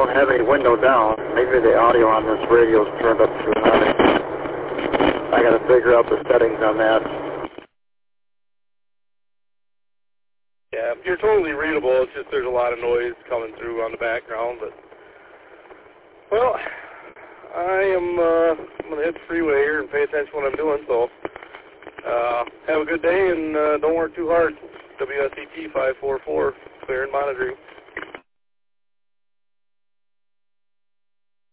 don't have any window down. Maybe the audio on this radio is turned up too high. I got to figure out the settings on that. Yeah, you're totally readable. It's just there's a lot of noise coming through on the background. But well, I'm going to hit the freeway here and pay attention to what I'm doing. So have a good day and don't work too hard. WSET 544, clear and monitoring.